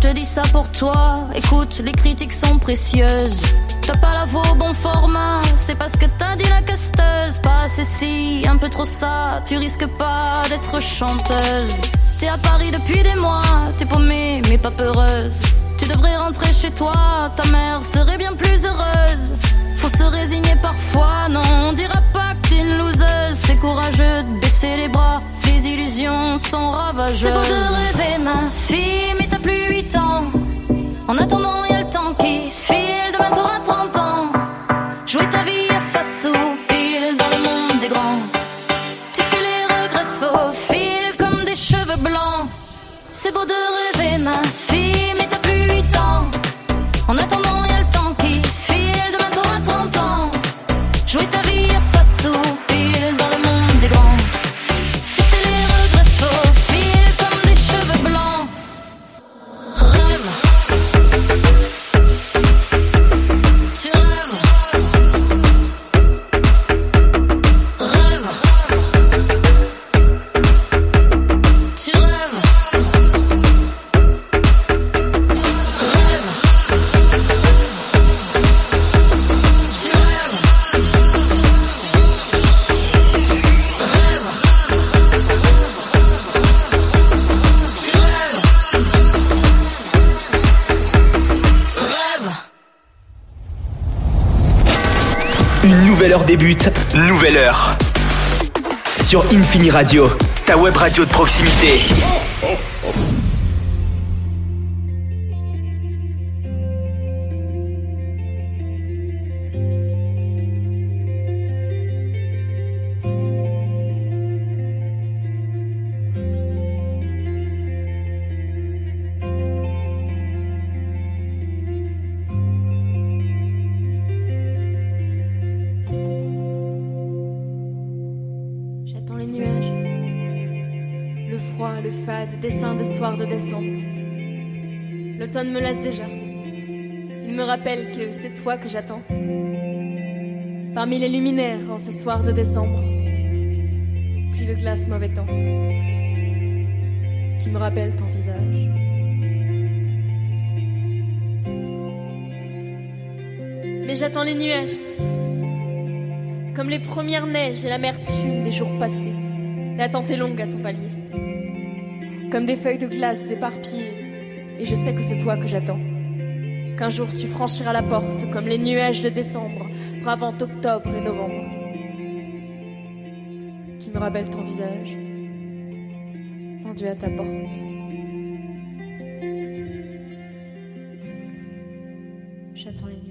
je dis ça pour toi. Écoute, les critiques sont précieuses. T'as pas la voix au bon format, c'est parce que t'as dit la casteuse. Pas assez si, un peu trop ça, tu risques pas d'être chanteuse. T'es à Paris depuis des mois, t'es paumée mais pas peureuse. Tu devrais rentrer chez toi, ta mère serait bien plus heureuse. Faut se résigner parfois, non, on dira pas que t'es une loseuse. C'est courageux de baisser les bras, les illusions sont ravageuses. C'est beau de rêver ma fille, mais t'as plus 8 ans. En attendant y'a le temps qui file, demain t'auras 30 ans. Jouer ta vie à face ou pile dans le monde des grands. Tu sais les regrets se faufilent comme des cheveux blancs. C'est beau de rêver ma fille, mais t'as plus 8 ans. En attendant y'a le temps qui file, demain t'auras 30 ans. Jouer ta vie à face ou pile dans le monde des grands. Tu sais les regrets se faufilent comme des cheveux blancs. Rêve. Tu rêves. Rêve. Tu rêves. Une nouvelle heure débute, nouvelle heure. Sur Infini Radio, ta web radio de proximité. J'attends les nuages, le froid, le fade, dessin des soirs de décembre. L'automne me lasse déjà. Il me rappelle que c'est toi que j'attends. Parmi les luminaires en ces soirs de décembre. Pluie de glace, mauvais temps. Qui me rappelle ton visage. Mais j'attends les nuages. Comme les premières neiges et l'amertume des jours passés. L'attente est longue à ton palier. Comme des feuilles de glace éparpillées. Et je sais que c'est toi que j'attends. Qu'un jour tu franchiras la porte comme les nuages de décembre, bravant octobre et novembre. Qui me rappelle ton visage, pendu à ta porte. J'attends les nuages.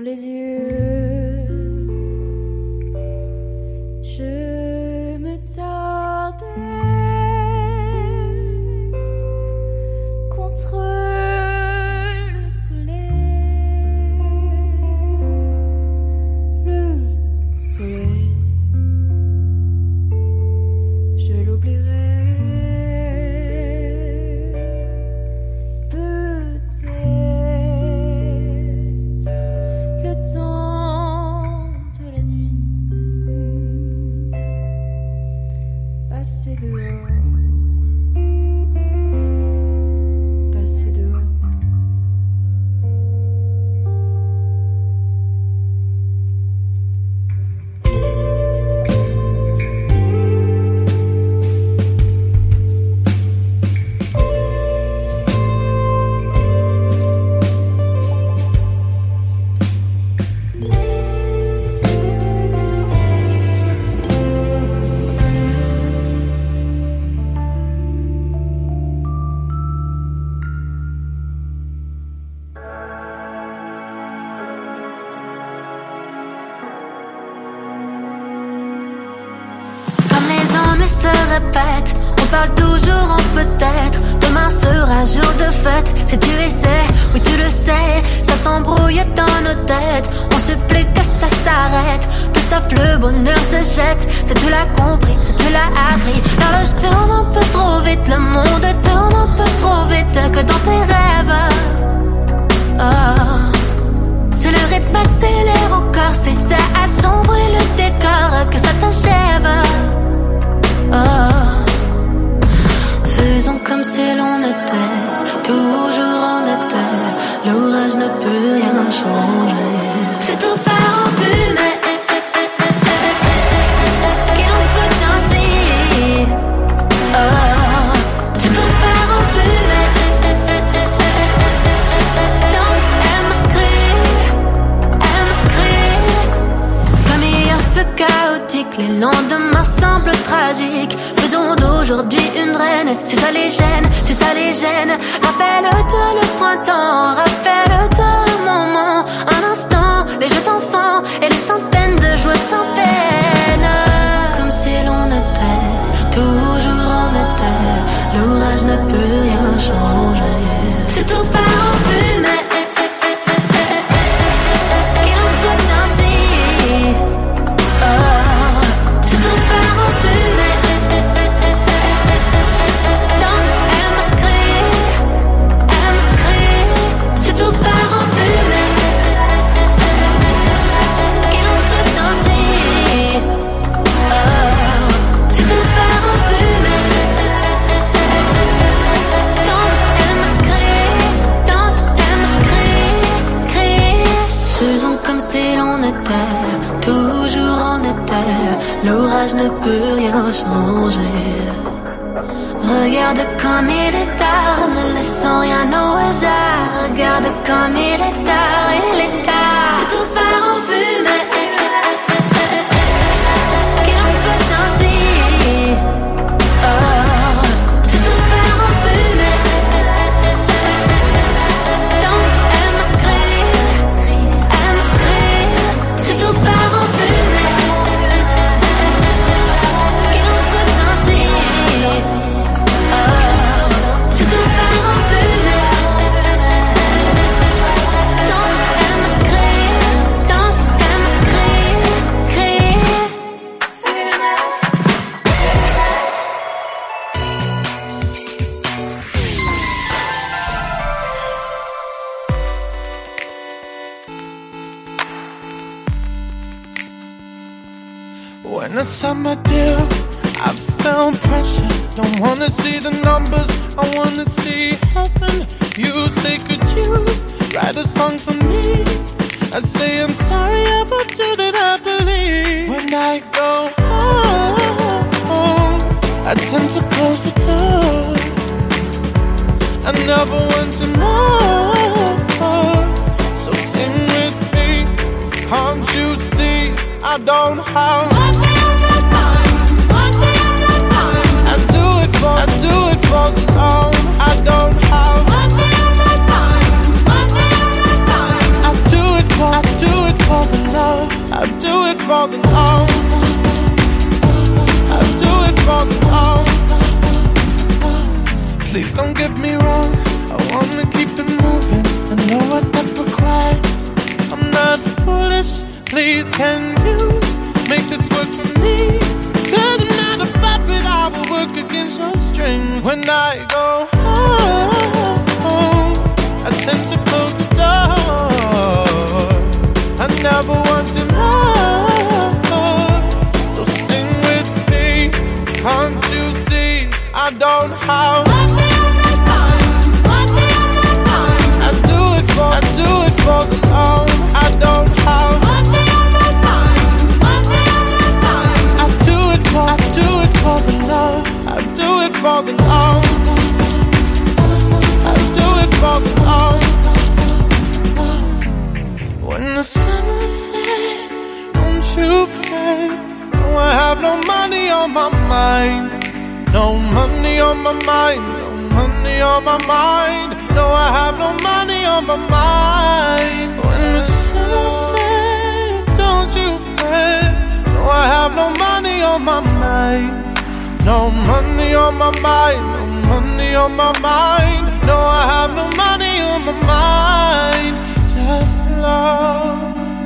les yeux. Je me tordais contre le soleil. Le soleil, je l'oublierai. Passer dehors. On parle toujours en peut-être. Demain sera jour de fête. Si tu essaies, oui tu le sais, ça s'embrouille dans nos têtes. On supplie que ça s'arrête. Tout sauf le bonheur se jette. Si tu l'as compris, si tu l'as appris. L'horloge tourne un peu trop vite. Le monde tourne un peu trop vite. Que dans tes rêves, oh. Si le rythme accélère encore, si ça assombrit le décor, que ça t'achève, oh. Faisons comme si l'on était, toujours en été. L'orage ne peut rien changer. Si tout part en fumée, qu'il en soit ainsi. Oh. Si tout part en fumée, danse, aime, crie. Comme hier fut chaotique, les lendemains semblent tragiques. Faisons d'aujourd'hui une reine, c'est ça les gêne, c'est ça les gêne. Rappelle-toi le printemps, rappelle-toi le moment, un instant, les jeux d'enfants et les centaines de joies sans peine. Comme si l'on était, toujours en été, l'orage ne peut rien changer. Si tout part en fumée, qu'il en soit ainsi. Oh. Si tout part en fumée, toujours en été, l'orage ne peut rien changer. Regarde comme il est tard, ne laissons rien au hasard. Regarde comme il est tard, il est tard. Si tout part en fumée, qu'il en soit ainsi. Oh. Si tout part en fumée, danse, aime, crie. Si tout part en fumée, qu'il en soit ainsi. Oh. Si tout part en fumée, danse, aime, crie. Danse, aime, crie. When I signed my deal, I felt pressure. Don't wanna see the numbers, I wanna see heaven. You say, could you write a song for me? I say, I'm sorry about you that I believe. When I go home, I tend to close the door. I never want to know. So sing with me, can't you see I don't have one day on my mind, one day on my mind. I do it for the love. I don't have one day on my mind, one day on my mind. I do it please, can you make this work for me? Cause I'm not a puppet, I will work against your strings. When I go home, I tend to close the door. I never wanted more, so sing with me. Can't you see I don't have one day on my mind, one day on my mind. I do it for the love. I don't have one day on my mind, one day on my mind. I do it for the love. I do it for the love. I do it for the love. When the sun will set, don't you fret. No, I have no money on my mind. No money on my mind. No money on my mind. No, I have no money on my mind. When the sun will set, don't you fret. No, I have no money on my mind. No money on my mind. No money on my mind. No, I have no money on my mind. Just love.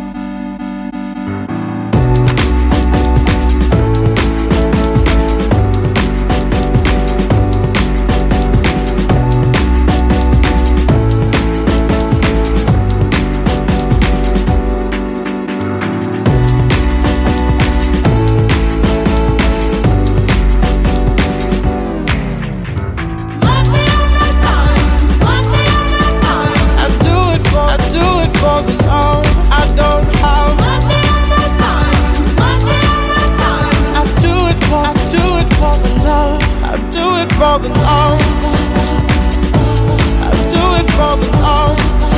For the love, I don't have money on my mind, money on my mind. I do it for the love. I do it for the love. I do it for the love.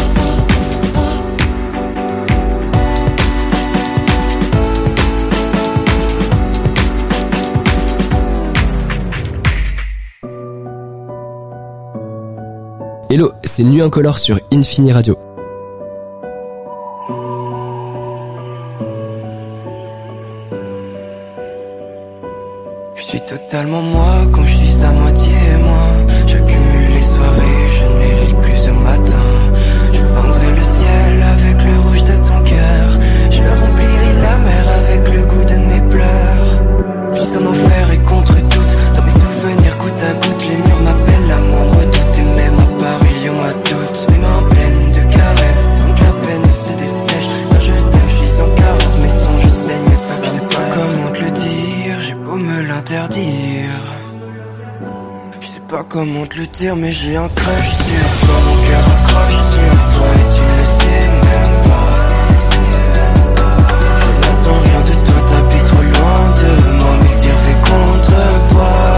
Hello, c'est Nuit Incolore sur Infini Radio. Totalement moi quand je suis à moitié moi. J'accumule les soirées, je ne les lis plus au matin. Je peindrai le ciel avec le rouge de ton cœur. Je remplirai la mer avec le goût de mes pleurs. Je suis en enfer et contre toute. Dans mes souvenirs goutte à goutte, les murs m'appellent l'amour redoute. Et même à Paris on m'a toutes. Mes mains pleines de caresses, sans que la peine se dessèche. Quand je t'aime je suis sans carence, mes songes saignent sans cesse. Je sais pas comment te le dire, j'ai beau me l'interdire. Je sais pas comment te le dire, mais j'ai un crush sur toi. Mon cœur accroche sur toi et tu ne le sais même pas. Je n'attends rien de toi, t'habites trop loin de moi. Mais le dire fait contrepoids.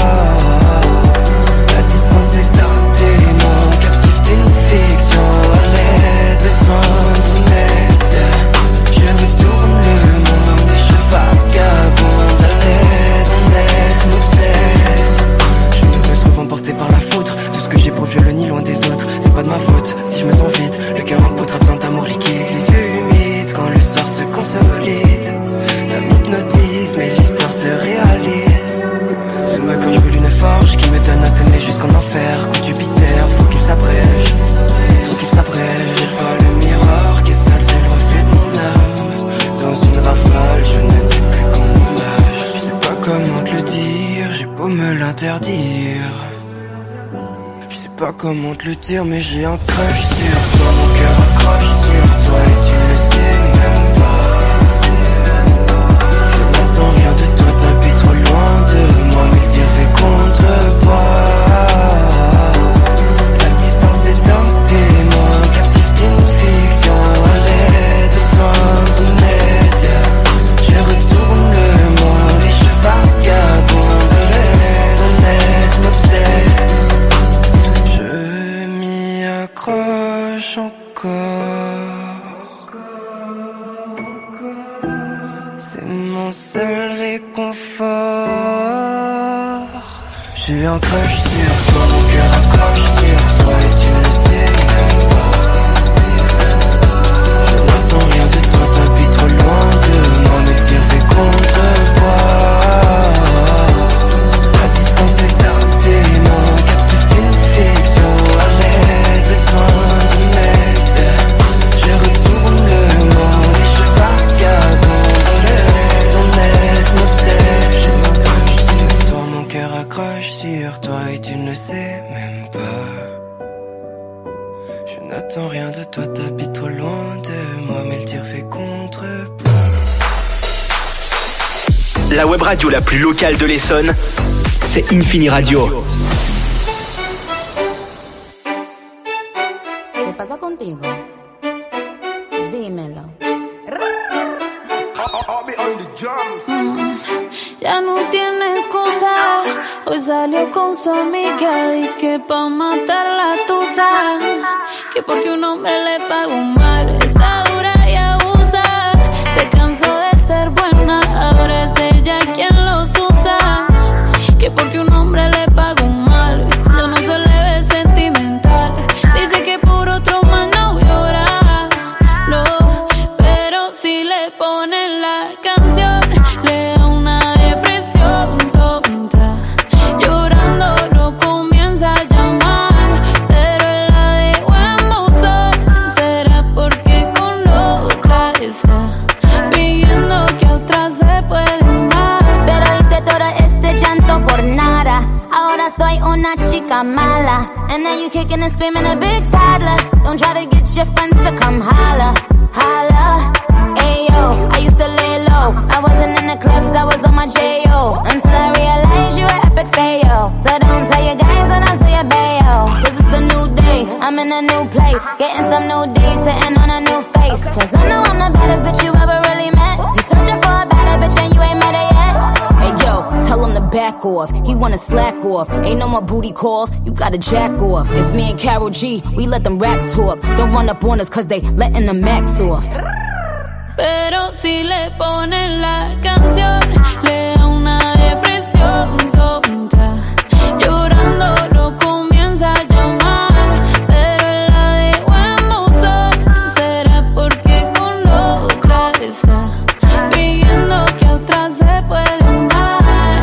La distance est un témoin captif d'une fiction. À l'aide, besoin d'une aide. Je retourne le monde et je vagabonde. À l'aide, on aide, nous aide. Je me retrouve emporté par la foudre. Tout ce que j'éprouve, je le nie loin des autres. C'est pas de ma faute si je me sens vide. Le cœur en poudre a besoin d'amour liquide. Les yeux humides quand le soir se consolide. Ça m'hypnotise mais l'histoire se réalise. Sous ma gorge brûle une forge qui me donne à t'aimer jusqu'en enfer. Coup de Jupiter, faut qu'il s'abrège. Faut qu'il s'abrège. J'ai pas le miroir qui est sale, c'est le reflet de mon âme. Dans une rafale, je ne n'ai plus qu'en image. Je sais pas comment te le dire, j'ai beau me l'interdire. Je sais pas comment te le dire, mais j'ai un crush sur toi. Mon cœur accroche sur toi et tu ne le sais même pas. Je n'attends rien de toi, t'habites trop loin de moi. Mais le dire fait contrepoids. La distance est un témoin captif d'une fiction. À l'aide, besoin d'une aide. Je retourne le monde et je vagabonde. À l'aide, on aide, m'obsède. Je m'y accroche encore. C'est mon seul réconfort. J'ai un crush sur toi, mon cœur accroche sur toi et tu le sais même pas. Je n'attends rien de toi, t'habites trop loin de moi. Mais le dire fait contrepoids. La distance est un témoin captif d'une fiction. À l'aide, besoin d'une aide. Je retourne le monde et je vagabonde. j'attends rien de toi, t'habites trop loin de moi, mais le tir fait contrepoids. La web radio la plus locale de l'Essonne, c'est Infini Radio. ¿Qué pasa contigo? Dímelo. Ya no tiene excusa. Hoy salió con su amiga, dice que pa' matar la tusa, que porque un hombre le pagó mal, está dura y abusa. Se cansó de ser buena, ahora es ella quien los usa, que porque un hombre le pagó mal, ya no se le ve sentimental. Dice que por otro mal no llora, no, pero si le ponen la canción, le da una depresión tonta. Llorando no comienza a llamar, pero él la dejó en buzón. ¿Será porque con otra está fingiendo que a otra se puede amar? Pero hice todo este llanto por nada. Ahora soy una chica mala. And now you kicking and screaming a big toddler. Don't try to get your friends to come holla, holla. Ayo, I used to lay low. I wasn't in the clubs, I was on my J.O. Until I realized you were epic fail. So don't tell your guys when I say a bayo. Cause it's a new day, I'm in a new place. Getting some new days, sitting on a new face. Cause I know I'm the baddest bitch you ever really met. You searching for a better bitch and you ain't met her yet. Hey yo, tell him to back off. He wanna slack off. Ain't no more booty calls, you gotta jack off. It's me and Karol G, we let them racks talk. Don't run up on us cause they letting the max off. Pero si le ponen la canción, le da una depresión tonta. Llorando no comienza a llamar, pero él la dejó en buzón. ¿Será porque con otra está fingiendo que a otra se puede amar?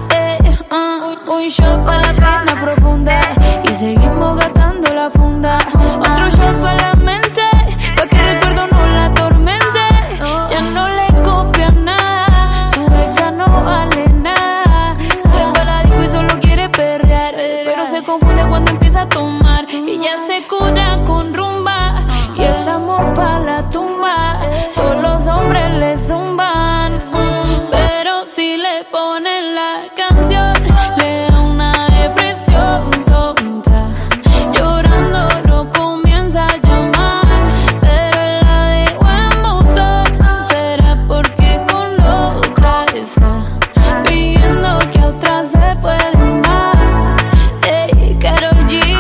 Un shot para la pena profunda y seguimos gastando la funda. Otro shot para la mente, pa' que el recuerdo no la atormente. Ya no le copia nada, su ex ya no vale nada. Sale para la disco y solo quiere perrear, pero se confunde cuando empieza a tomar. Y ya se cura con rumba y el amor pa' la tumba. Todos los hombres le zumban, pero si le ponen la canción, le da una depresión tonta. Llorando no comienza a llamar, pero él la dejó en buzón. ¿Será porque con otra está fingiendo que a otra se puede amar? Hey, Karol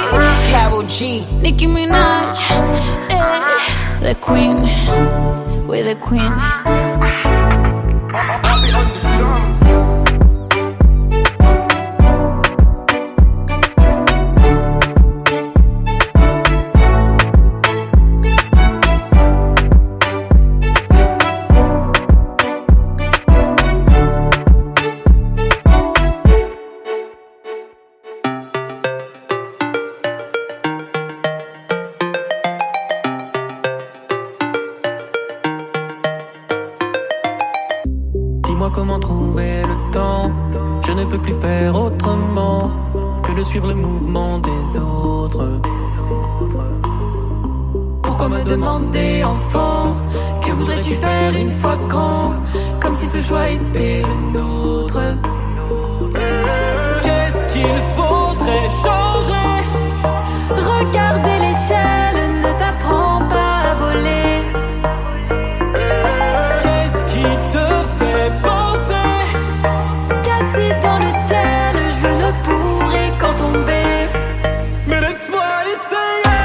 G, Nicki Minaj, the queen, we're the queen. Dis-moi comment trouver le temps. Je ne peux plus faire autrement que de suivre le mouvement des autres. Pourquoi me demander, enfant, que voudrais-tu faire une fois grand, comme si ce choix était le nôtre? Qu'est-ce qu'il faudrait changer? Regarder l'échelle ne t'apprend pas à voler. Qu'est-ce qui te fait penser Qu'assis dans le ciel, je ne pourrai qu'en tomber. Mais laisse-moi essayer.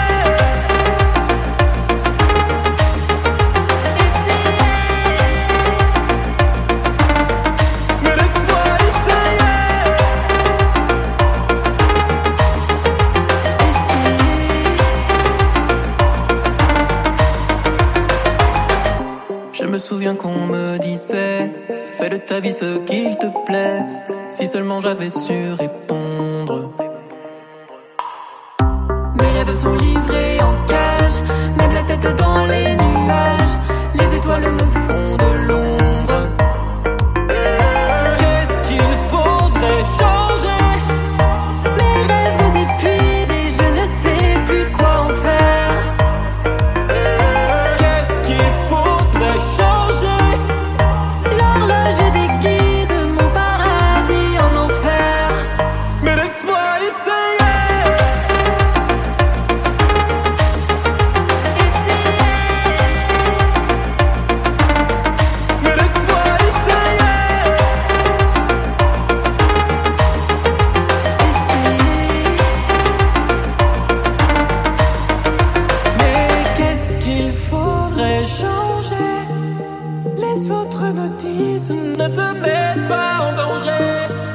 Mais laisse-moi essayer. Je me souviens qu'on me disait, fais de ta vie ce qu'il te plaît. Si seulement j'avais su répondre. Mes rêves sont livrés en cage, même la tête dans les nuages. Les étoiles me font de l'ombre. Qu'est-ce qu'il faudrait changer? Mes rêves épuisés, je ne sais plus quoi en faire. Les autres me disent ne te mets pas en danger.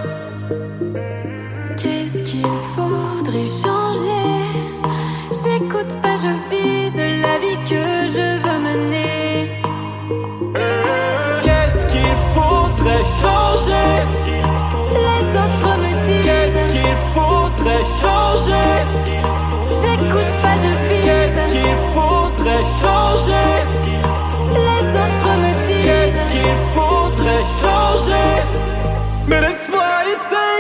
Qu'est-ce qu'il faudrait changer? J'écoute pas, je vise la vie que je veux mener. Qu'est-ce qu'il faudrait changer? Les autres me disent qu'est-ce qu'il faudrait changer? J'écoute pas, je vise. Qu'est-ce qu'il faudrait changer? Les autres me disent qu'est-ce qu'il faudrait changer? Mais laisse-moi essayer.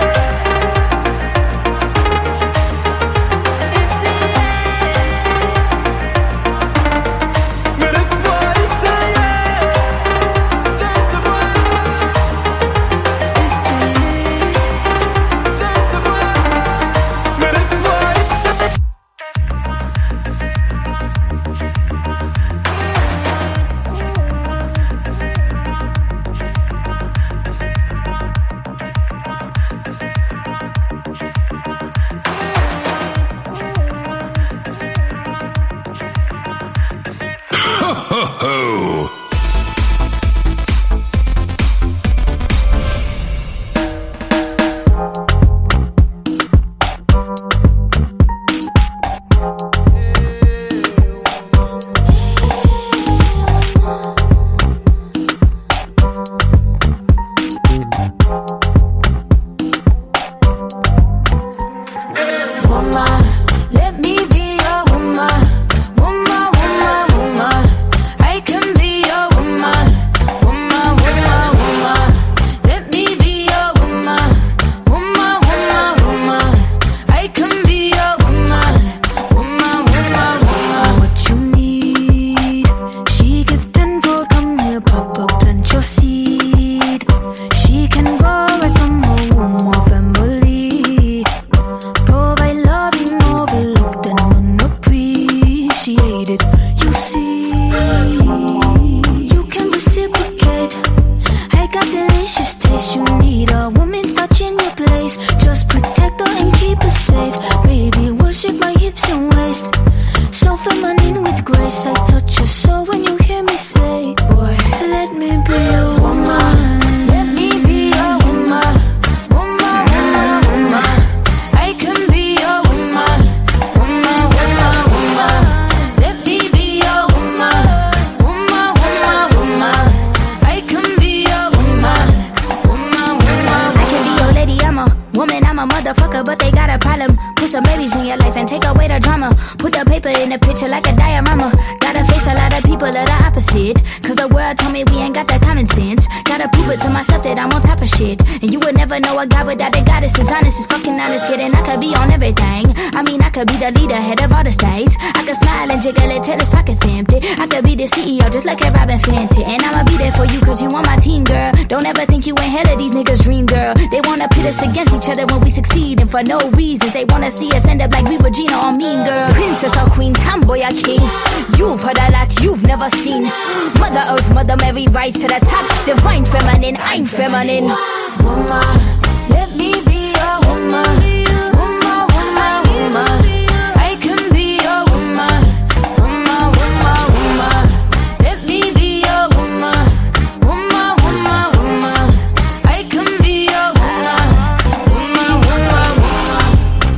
For no reasons, they wanna see us end up like we were Gina or Mean Girl. Princess or queen, tomboy or king. You've heard a lot you've never seen. Mother Earth, Mother Mary, rise to the top. Divine feminine, I'm feminine. Woman, let me be a woman. Woman, woman, woman. I can be a woman. Woman, woman, woman. Let me be a woman. Woman, woman, woman. I can be a woman. Woman, woman, woman.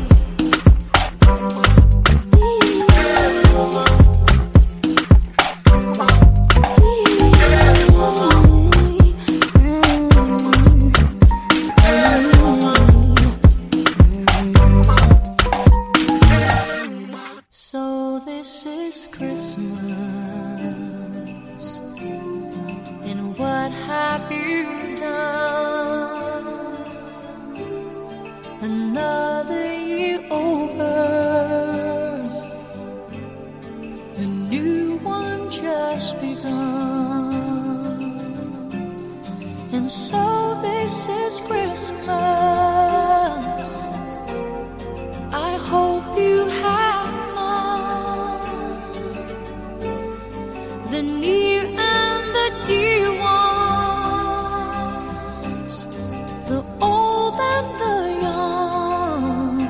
So this is Christmas, and what have you done? Another year over, a new one just begun, and so this is Christmas. I hope you have the near and the dear ones, the old and the young.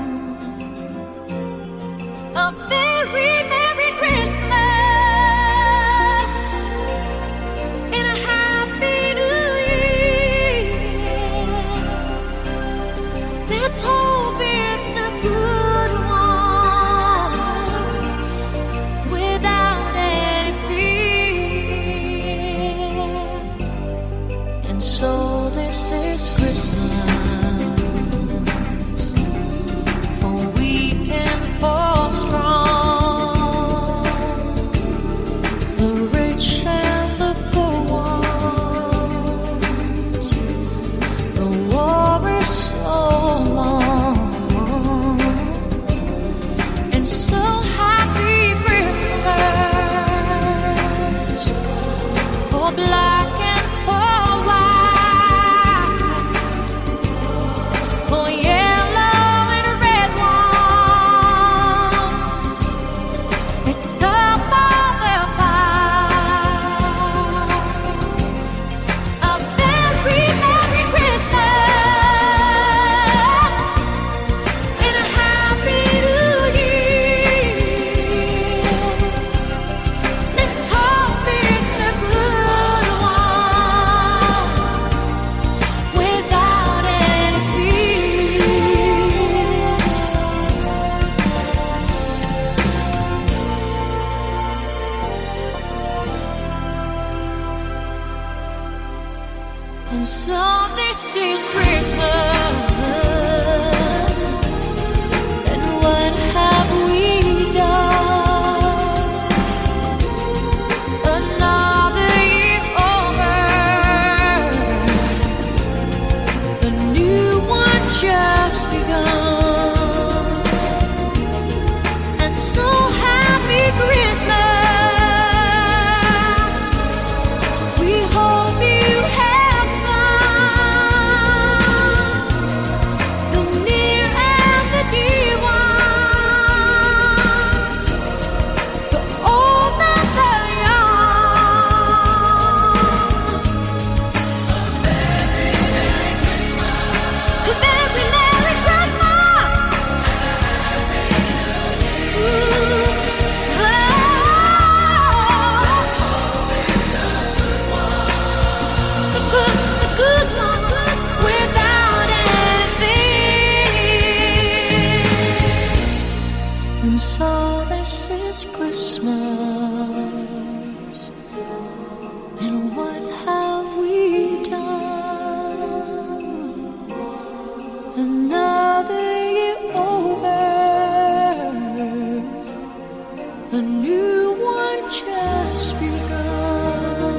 A very Merry Christmas, and a black and white, for yellow and red ones. It's the mother vow. A very Merry Christmas and a Happy New Year. Let's hope it's a good one without any fear. And so this is Christmas, and what have we done? Another year over, a new one just begun. And so happy Christmas, we hope you have fun. The near and the dear ones, the old and the young. A very Merry Christmas. A very Merry Christmas. It's a good one without anything. And so this is Christmas, and what have we done? Another year over, a new one just begun.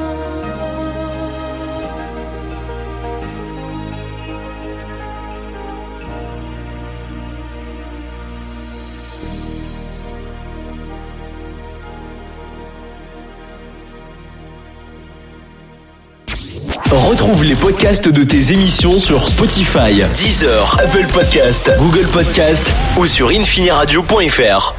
Retrouve les podcasts de tes émissions sur Spotify, Deezer, Apple Podcast, Google Podcast ou sur infiniradio.fr.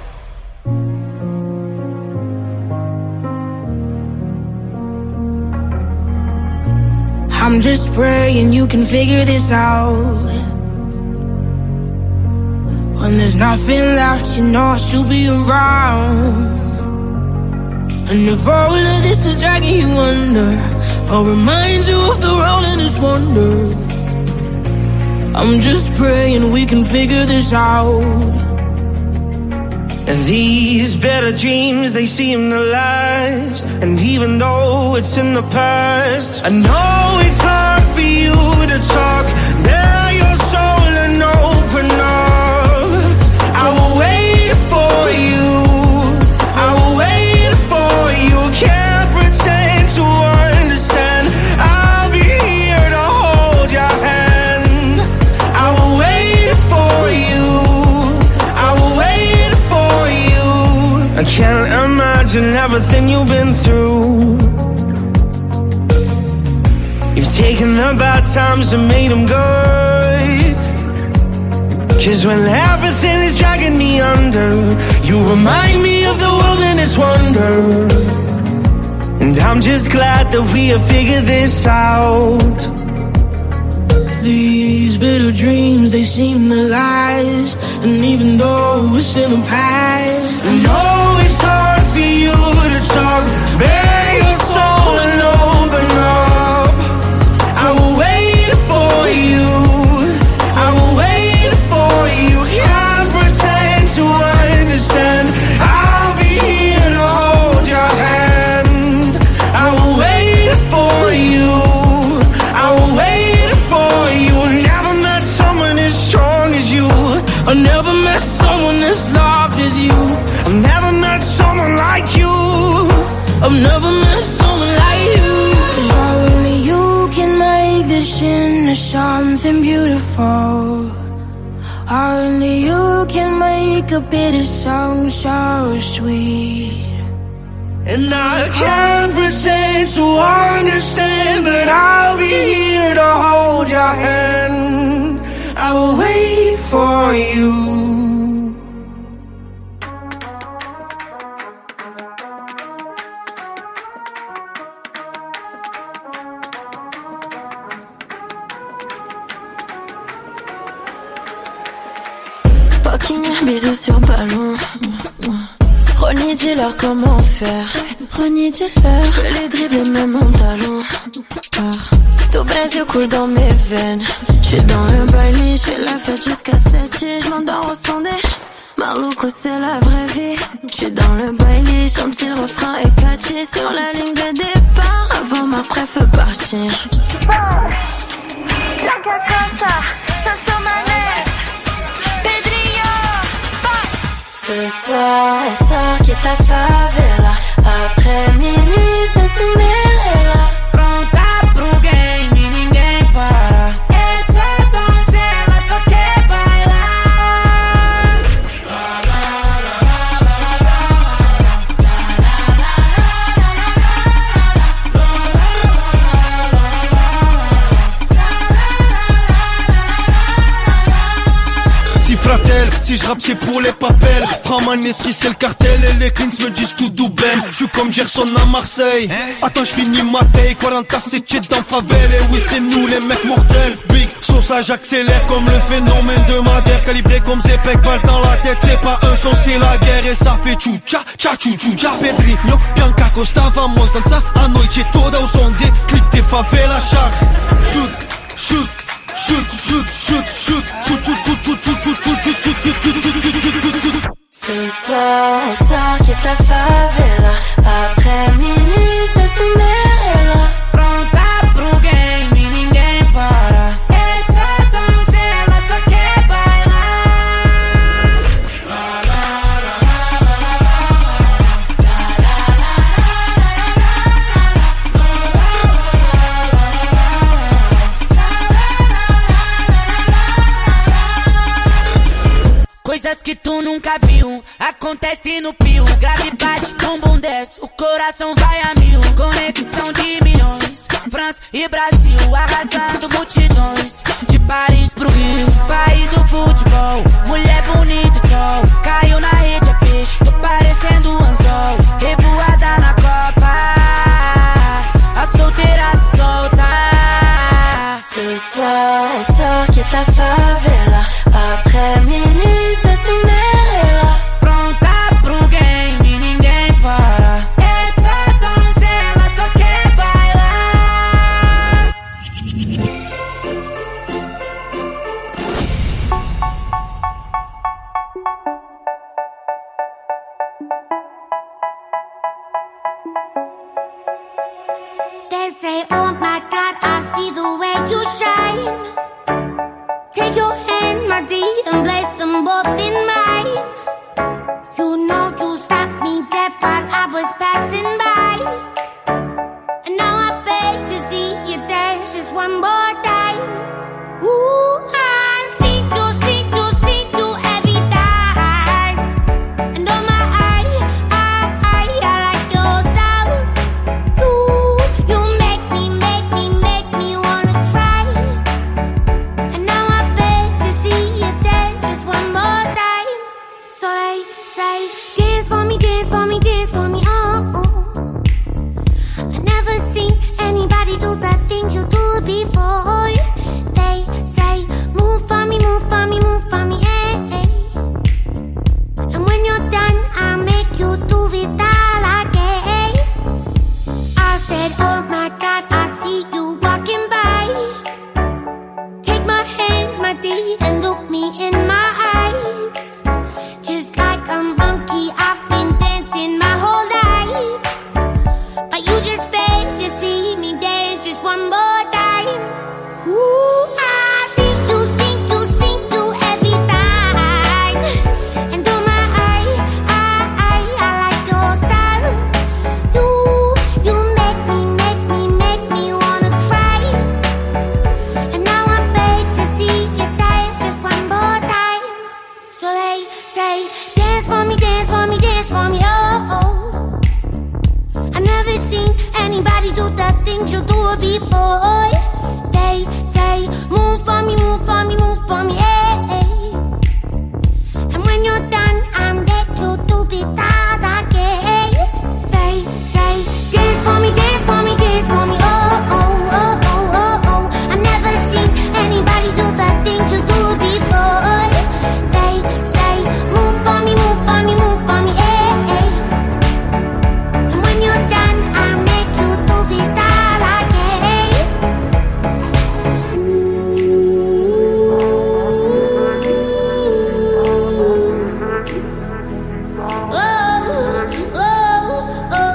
I'm just praying you can figure this out. When there's nothing left, you know I should be around. And if all of this is dragging you under, I'll remind you of the world and its wonder. I'm just praying we can figure this out. And these better dreams, they seem to last. And even though it's in the past, I know it's hard for you to talk. Bare your soul and open up. I will wait for you. I will wait for you. Can't pretend to understand. I'll be here to hold your hand. I will wait for you. I will wait for you. I can't imagine everything you've been through. You've taken the bad times and made them good. 'Cause when everything is dragging me under, you remind me of the world and its wonder. And I'm just glad that we have figured this out. These bitter dreams, they seem to last. And even though it's in the past, I know it's hard for you to talk. Bare your soul and open up. I will wait for you. I will wait for you. Can't pretend to understand. I'll be here to hold your hand. I will wait for you. I will wait for you. Never met someone as strong as you. I never met someone as loved as you. I've never met someone like you. I've never met someone like you. 'Cause only you can make this into something beautiful. Only you can make a bitter song so sweet. And I can't pretend to understand, but I'll be here to hold your hand. I will wait for you. Fucking bisous sur ballon. Ronnie, dis-leur comment faire. Ronnie, dis-leur. Je peux les dribbler même en talon. Tout baise coule dans mes veines. J'suis dans le baile, j'fais la fête jusqu'à 7 et j'm'endors au son des Marlouco, c'est la vraie vie. J'suis dans le baile, chante le refrain et catchy. Sur la ligne de départ, avant ma préf partir. La cacata, ça sur ma mère. Pedrillo, Ce soir, elle sort, quitte la favela. Après minuit, c'est Cinderella. Pronta pro game, ninguém para. Essa donzela só quer bailar. Si fratel, si je rappe c'est pour les papels. Framanesserie c'est le cartel et les cleans me disent tout double. J'suis comme Gerson à Marseille. Attends j'finis ma taille, 47 dans favelle. Et oui c'est nous les mecs mortels. Big sauce j'accélère comme le phénomène de Madère. Calibré comme Zepec, balle dans la tête. C'est pas un son c'est la guerre et ça fait tchou-tcha, tcha-tchou-tcha. Pedrinho, Bianca Costa, vamos dançar a noite toda au son des clics des favelas. Char, shoot, shoot. Shoot, shoot, shoot, shoot, shoot, shoot, shoot, shoot, shoot, shoot, shoot, shoot, shoot, shoot, shoot, shoot, shoot, shoot. Ce soir, elle sort, quitte la favela. Après minuit, c'est Cinderella. Pronta pro game, ninguém para. Essa donzela só quer bailar. Coisas que tu nunca viu, acontece no pio. Grave bate, bumbum desce, o coração vai a mil. Conexão de milhões, França e Brasil, arrastando multidões. De Paris pro Rio, país do futebol. Mulher bonita e sol, caiu na rede, é peixe. Tô parecendo um anzol, revoada na Copa. A solteira se solta. Ce soir, elle sort, quitte la favela. Après minuit, c'est Cinderella. Pronta pro game, ninguém para. Essa donzela só quer bailar. They say, oh my God, I see the way you shine. Take your hand, my dear, and place them both in mine. You know you stopped me dead while I was passing by. And now I beg to see you dance just one more time. Ooh, I see you every time. And oh my, I like your style. You make me wanna try. And now I beg to see you dance just one more time. do it before. They say, move for me, move for me, move for me, hey. And when you're done, I'm back to do it again. They say, dance for me, dance for me, dance for me, oh, oh, oh, oh, oh, oh. I've never seen anybody do the things you do before. They say, move for me, move for me, move for me, hey. And when you're done, I'll make you do it all again. Oh, oh, oh.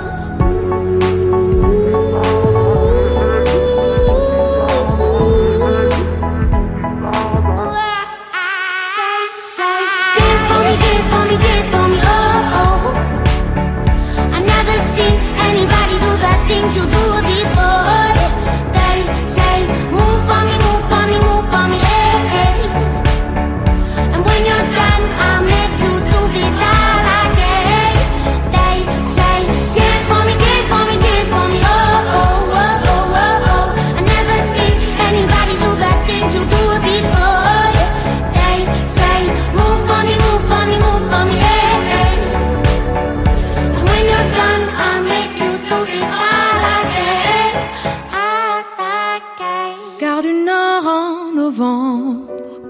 Dance for me, dance for me, dance for me, oh, oh. I've never seen anybody do the things you do before. They say, move for me, move for me, move for me, hey, hey. And when you're done, I'll make you do it all again. They say, dance for me, dance for me, dance for me, oh, oh, oh, oh, oh, oh. I've never seen anybody do the things you do before. They say, move for me, move for me, move for me, hey, hey. And when you're done, I'll make you do it all again, all again. Gare du Nord en novembre,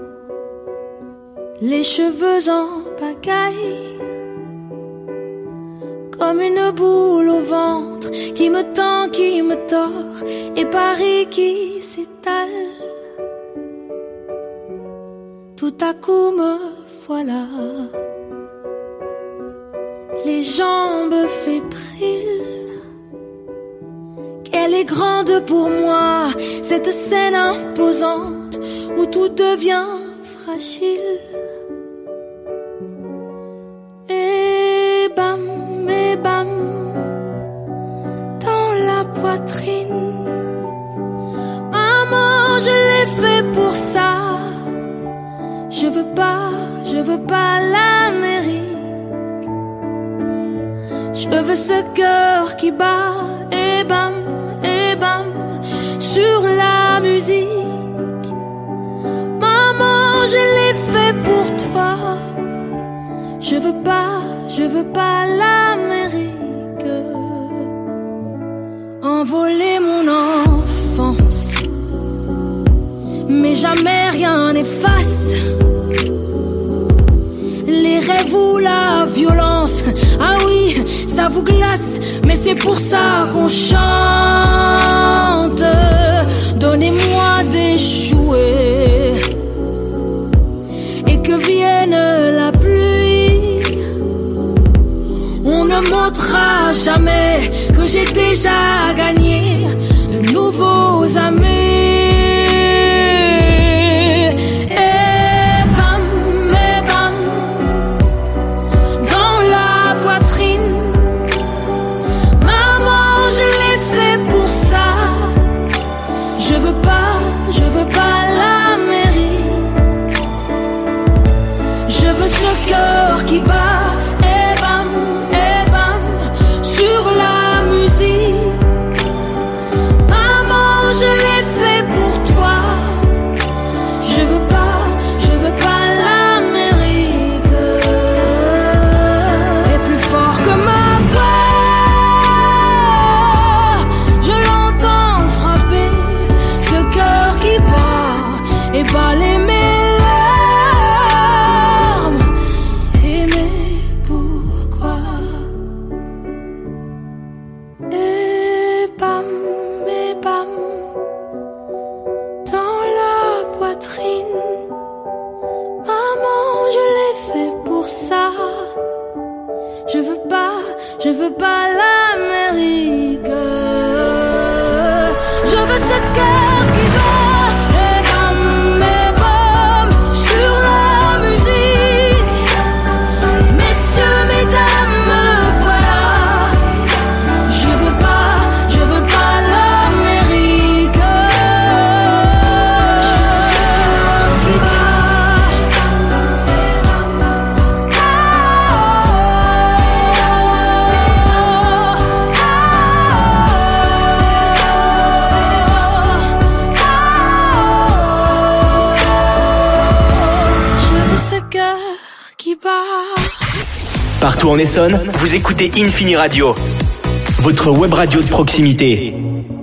les cheveux en pagaille, comme une boule au ventre qui me tend, qui me tord, et Paris qui s'étale. Tout à coup me voilà, les jambes fébriles. Qu'elle est grande pour moi, cette scène imposante où tout devient fragile. Et bam, dans la poitrine. Maman, je l'ai fait pour ça. Je veux pas l'Amérique. Je veux ce cœur qui bat. Et bam, sur la musique. Maman, je l'ai fait pour toi. Je veux pas l'Amérique. Envoler mon enfance, mais jamais rien n'efface les rêves ou la violence. Ah oui, ça vous glace, mais c'est pour ça qu'on chante. Donnez-moi des jouets et que vienne la pluie. On ne montrera jamais que j'ai déjà gagné de nouveaux amis. Cœur qui bat, et bam, sur la musique. Maman, je l'ai Partout en Essonne, vous écoutez Infini Radio, votre web radio de proximité.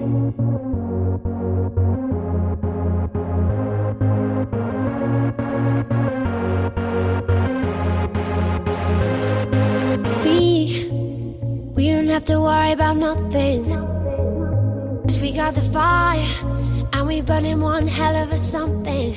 We don't have to worry about nothing. 'Cause we got the fire and we burning one hell of a something.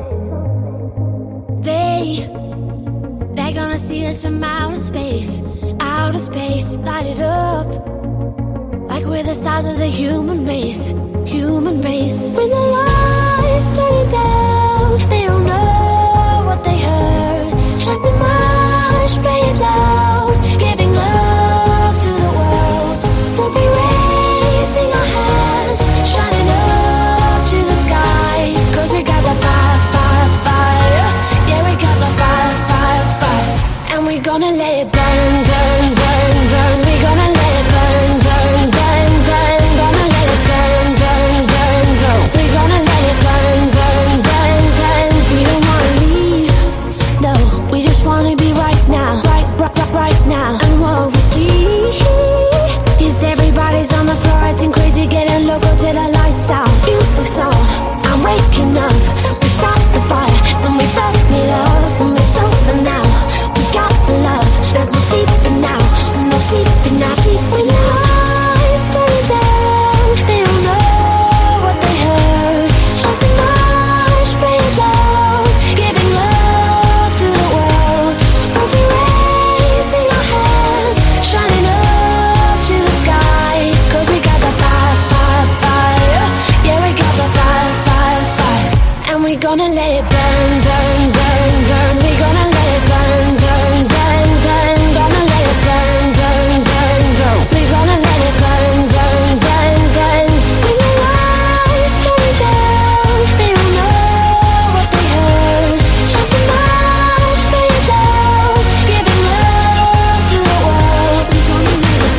They're gonna see us from outer space, light it up like we're the stars of the human race. When the lights turn down, they don't know what they heard. Strike the march, play it loud, giving love to the world. We'll be raising our hands, shining up to the sky. 'Cause we got the fire. Yeah, we got the fire. And we're gonna let it burn. We're gonna let it burn. Gonna let it burn. We're gonna let it burn. We don't wanna leave, no, we just wanna be right now. Right now. And what we see is everybody's on the floor acting crazy, getting loco till the lights out. Music's on, I'm waking up. We start the fire, then we burn it up. When we're sober now, we got the love. There's no sleeping now, no sleeping now. When the lights turn down, they don't know what they heard. Strike the march, play it loud, giving love to the world. We'll be raising our hands, shining up to the sky. 'Cause we got the fire. Yeah, we got the fire. And we're gonna let it burn. We're gonna let it burn. Gonna let it burn. We're gonna let it burn. When the lights turn down, they don't know what they heard. Strike the march, play it loud, giving love to the world. We're gonna let it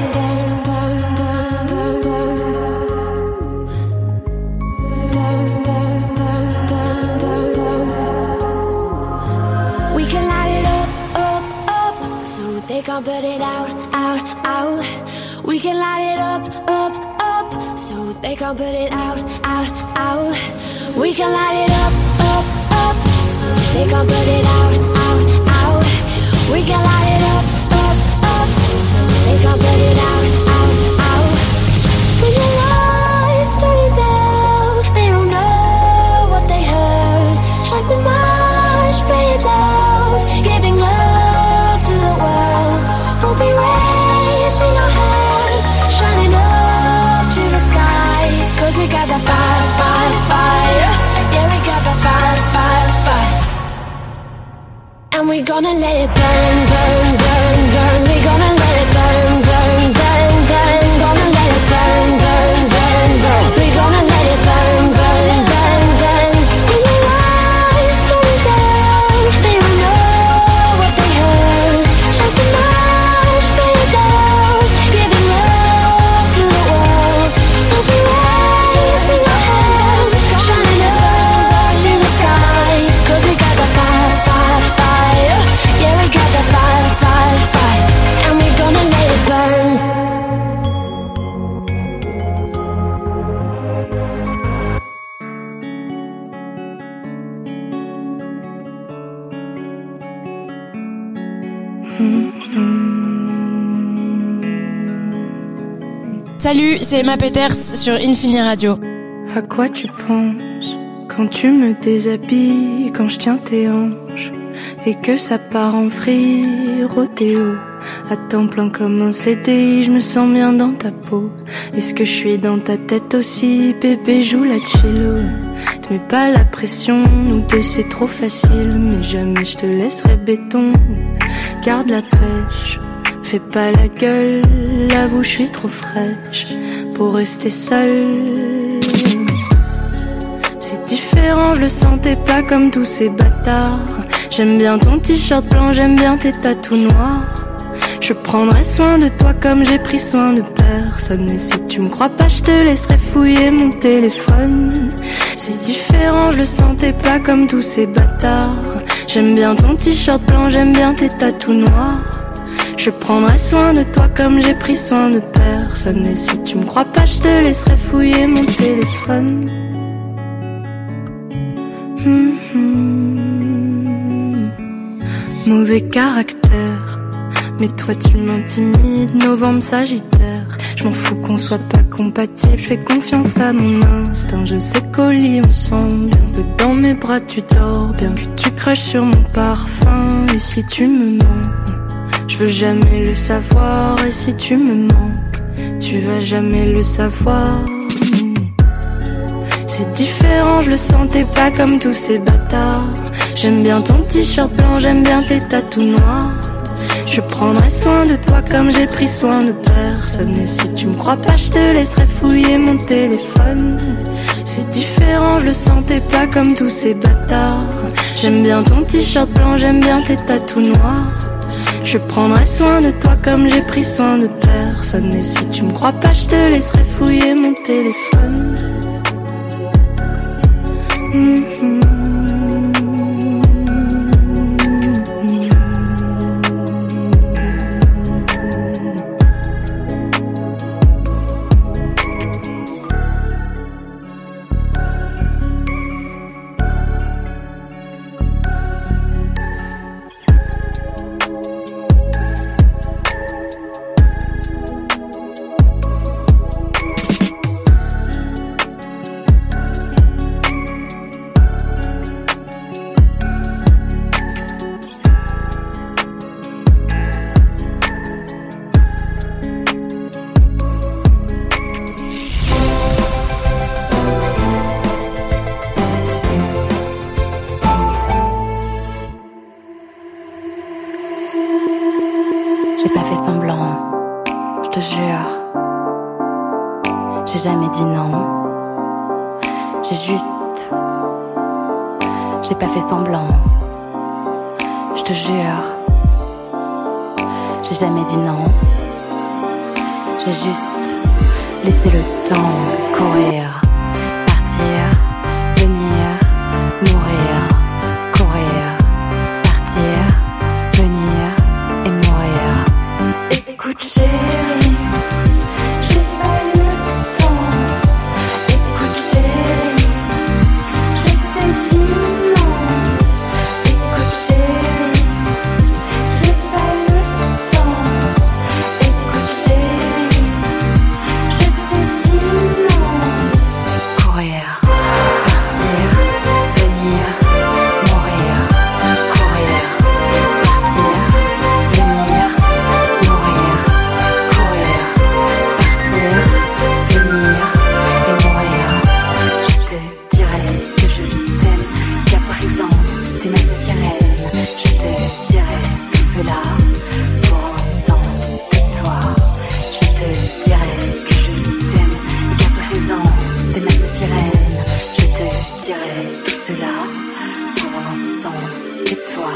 burn. We can light it up, so they can't put it out. We can light it up, so they can't put it out. We can light it up, so they can't put it out. We can light it up, so they can't put it out. When the lights turn down, they don't know what they heard. Strike the march, play it loud, giving love to the world. We'll be raising our hands, shining up to the sky. 'Cause we got the fire. Yeah, we got the fire. And we're gonna let it burn. We're gonna let it burn. Gonna let it burn. We're gonna let it burn. When the lights turn down, they don't know what they heard. Strike the march, play it loud, giving love to the world. We'll be raising our hands, shining up to the sky. 'Cause we got the fire. Yeah, we got the fire. And we're gonna let it burn. Salut, c'est Emma Peters sur Infini Radio. À quoi tu penses quand tu me déshabilles, quand je tiens tes hanches et que ça part en free rodéo? À temps plein comme un CDI, je me sens bien dans ta peau. Est-ce que je suis dans ta tête aussi? Bébé, joue la cello. Te mets pas la pression, nous deux c'est trop facile. Mais jamais je te laisserai béton. Garde la pêche, fais pas la gueule. Avoue, je suis trop fraîche pour rester seule. C'est différent, je le sentais pas comme tous ces bâtards. J'aime bien ton t-shirt blanc, j'aime bien tes tatous noirs. Je prendrai soin de toi comme j'ai pris soin de personne. Et si tu me crois pas, je te laisserai fouiller mon téléphone. C'est différent, je le sentais pas comme tous ces bâtards. J'aime bien ton t-shirt blanc, j'aime bien tes tatous noirs. Je prendrai soin de toi comme j'ai pris soin de personne. Et si tu me crois pas, je te laisserai fouiller mon téléphone. Mauvais caractère, mais toi tu m'intimides. Novembre Sagittaire, je m'en fous qu'on soit pas compatible. Je fais confiance à mon instinct, je sais qu'au lit on sent bien que dans mes bras tu dors bien, que tu craches sur mon parfum. Et si tu me manques, je veux jamais le savoir. Et si tu me manques, tu vas jamais le savoir. C'est différent, je le sentais pas comme tous ces bâtards. J'aime bien ton t-shirt blanc, j'aime bien tes tatous noirs. Je prendrai soin de toi comme j'ai pris soin de personne. Et si tu me crois pas, je te laisserai fouiller mon téléphone. C'est différent, je le sentais pas comme tous ces bâtards. J'aime bien ton t-shirt blanc, j'aime bien tes tatous noirs. Je prendrai soin de toi comme j'ai pris soin de personne. Et si tu me crois pas, je te laisserai fouiller mon téléphone. J'ai pas fait semblant, je te jure. J'ai jamais dit non. J'ai pas fait semblant, je te jure. J'ai jamais dit non. J'ai juste laissé le temps courir, partir, venir, mourir, courir, partir, venir et mourir. Écoute chérie, j'ai pas eu le temps. Écoute chérie, je t'ai dit non. Écoute chérie, j'ai pas eu le temps. Écoute chérie, je t'ai dit non. Courir, partir, venir, mourir, courir, partir, venir, mourir, courir, partir, venir et mourir. Je te dirai que je t'aime, qu'à présent t'es ma sirène. Je te dirai tout cela pour l'instant, tais-toi. Je te dirai que je t'aime, qu'à présent t'es ma sirène. Je te dirai tout cela pour l'instant, tais-toi.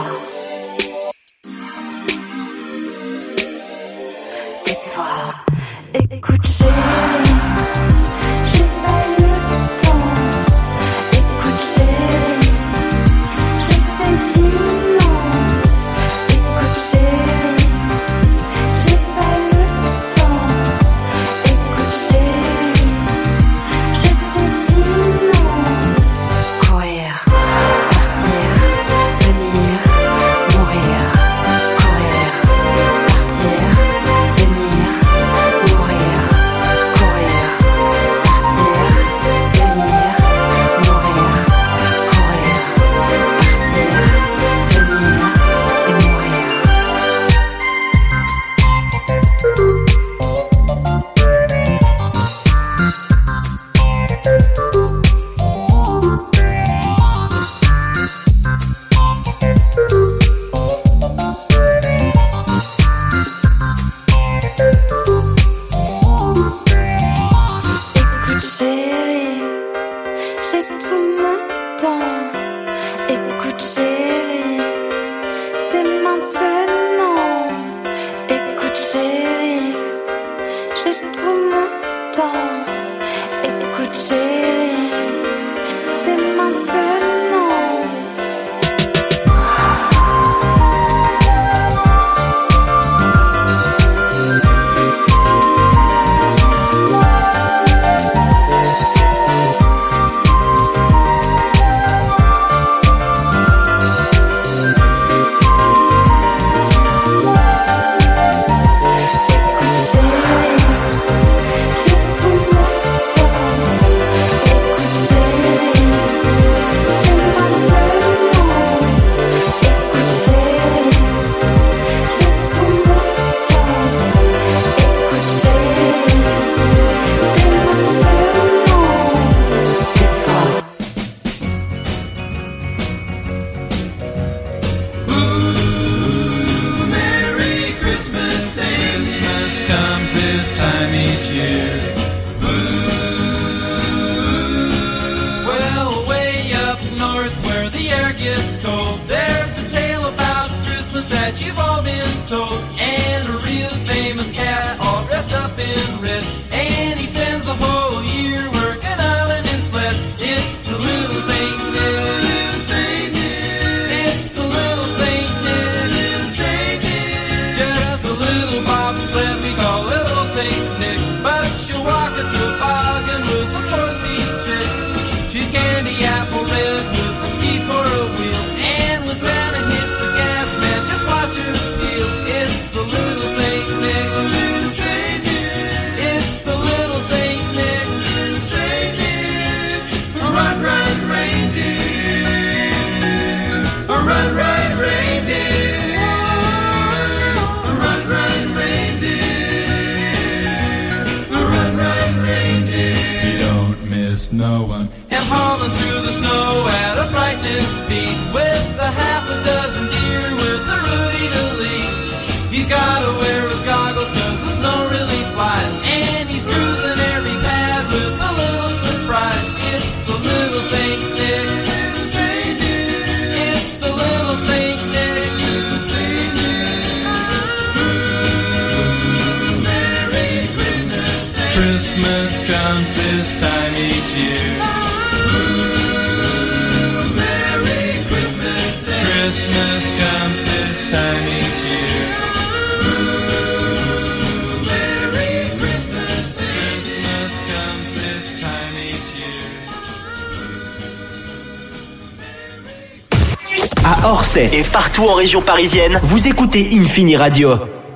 Tais-toi. Écoute chérie, j'ai pas eu le temps. Écoute chérie, je t'ai dit non. Écoute chérie, j'ai pas eu le temps. Écoute chérie, je t'ai dit non. Courir, partir, venir, mourir, courir, partir, venir, mourir, courir, partir, venir, mourir, courir, partir, venir et mourir. Écoute chérie, j'ai tout mon temps. Écoute chérie, c'est maintenant. Écoute chérie, j'ai tout mon temps. Écoute chérie, c'est maintenant. is cold. There's a tale about Christmas that you've all been told, and a real famous cat all dressed up in red, and he spends the whole year working out in his sled. It's the little Saint Nick, little Saint Nick. It's the little Saint Nick, little Saint Nick. Just a little bobsled, we call it old Saint Nick, but she'll walk a toboggan with a 4-speed stick. She's candy apple red with a ski for a wheel, and when Santa hits the gas, man, just watch her feel. It's the little Saint Nick, little Saint Nick. It's the little Saint Nick, little Saint Nick. Run, run, reindeer. Run, run, reindeer. Run, run, reindeer. Run, run, reindeer. You don't miss no one. And hauling through the snow at a frightening speed, with a half a dozen deer with a Rudy to lead. He's gotta wear his goggles 'cause the snow really flies, and he's cruising every path with a little surprise. It's the little Saint Nick, little Saint Nick. It's the little Saint Nick, little Saint Nick. Ooh, Merry Christmas, Saint Christmas comes this time each year. Ooh, Merry Christmas, Saint Christmas comes this time each year. Ooh, Merry Christmas, Saint Christmas comes this time each year. À Orsay et partout en région parisienne, vous écoutez Infini Radio.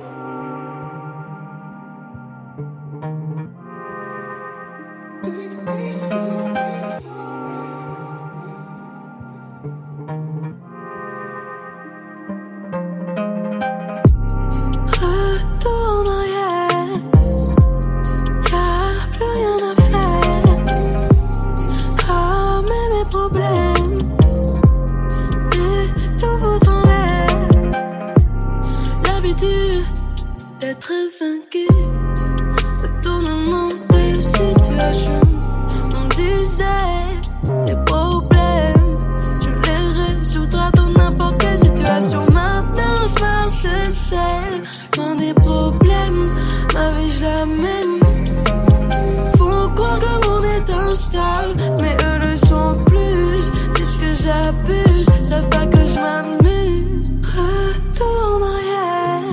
Retourne en arrière, y'a plus rien à faire. Ramène mes problèmes et tout vaut en l'air. L'habitude d'être vaincu, retournement de situation. On disait des problèmes, tu les résoudras dans n'importe quelle situation. Maintenant je marche seule, loin des problèmes, ma vie je la mène. Font croire que mon est instable, mais eux le sont plus. Disent que j'abuse, savent pas que je m'amuse. Retourne en arrière,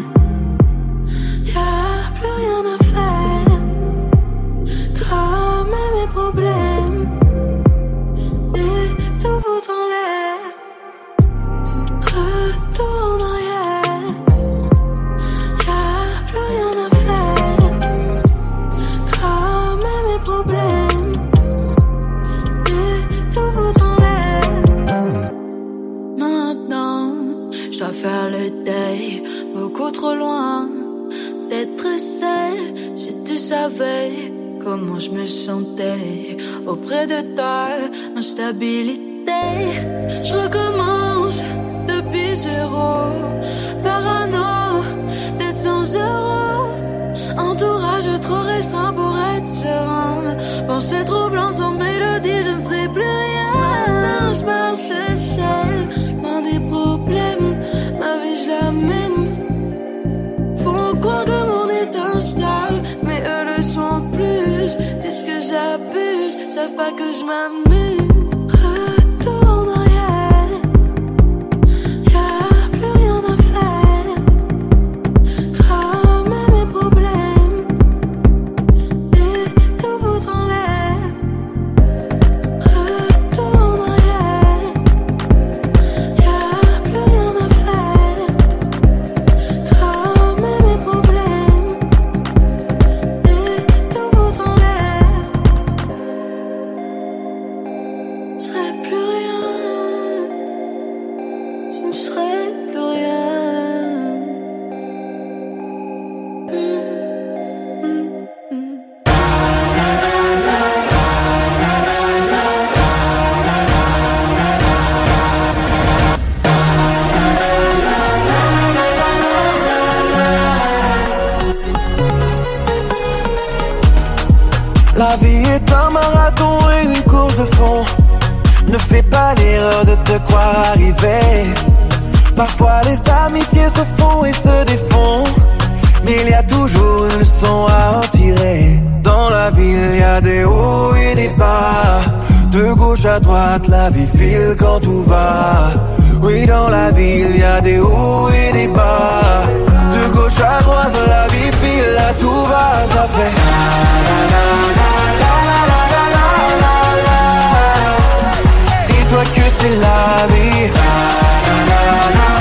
y'a plus rien à faire. Cramer mes problèmes et tout vaut en l'air. Retourne en arrière, y'a plus rien à faire. Cramer mes problèmes et tout vaut en l'air. Maintenant, je dois faire le deuil, beaucoup trop loin d'être seule. Si tu savais comment je me sentais auprès de ta instabilité, je recommence depuis zéro. Parano d'être sans euros, entourage trop restreint pour être serein. Pensée troublante sans mélodie, je ne serai plus rien. Maintenant je marche seule, loin des problèmes, ma vie je la mène. Font croire que mon est instable, mais eux le sont plus. Disent que j'abuse, savent pas que je m'amuse. Retourne en arrière, y'a plus rien à faire. Cramer mes problèmes et tout vaut en l'air. Retourne en arrière, y'a plus rien à faire. Cramer mes problèmes et tout vaut en l'air. Je serai plus rien, je ne serai plus rien. La vie est un marathon et une course de fond. Ne fais pas l'erreur de te croire arrivé. Parfois les amitiés se font et se défont, mais il y a toujours une leçon à en tirer. Dans la ville il y a des hauts et des bas, de gauche à droite la vie file quand tout va. Oui, dans la ville il y a des hauts et des bas, de gauche à droite la vie file, là tout va. Ça fait dis-toi que c'est la vie.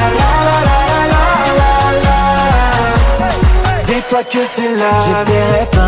Dis-toi que c'est la vie. J'ai des rêves